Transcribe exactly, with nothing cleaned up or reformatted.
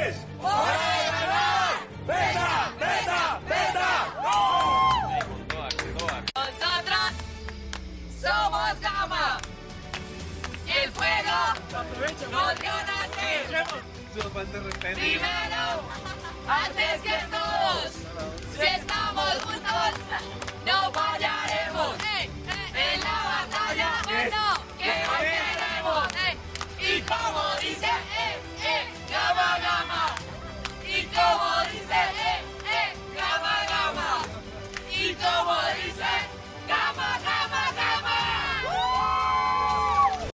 es hora de ganar. ¡Beta, beta, beta! Nosotros somos Gama. El fuego nos dio nacer. Primero, antes que todos, si estamos juntos, no fallaremos en la batalla.